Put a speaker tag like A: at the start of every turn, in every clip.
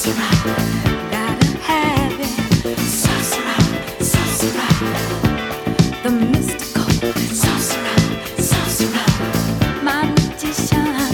A: Gotta have it. The mystical. My magician.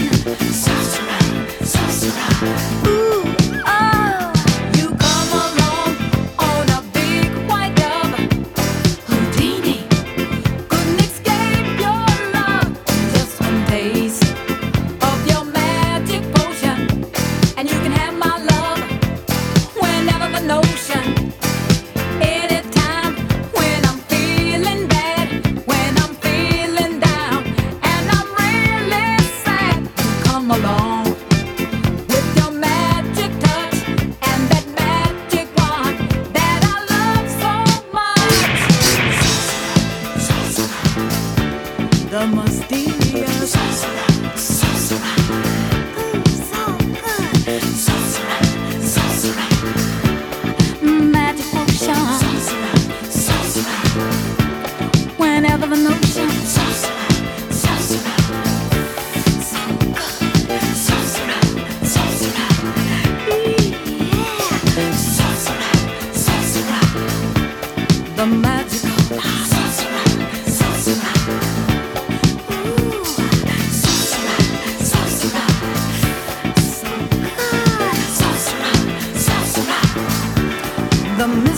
A: Ooh, oh, you come along on a big white dove. Houdini couldn't escape your love. Just one taste of your magic potion, and you can have my love whenever the notion. Anytime when I'm feeling bad, when I'm feeling down, and I'm really sad, you come along with your magic touch and that magic wand that I love so much. The mysterious, ooh, so good, magic potion. Whenever the notion, so the magical, the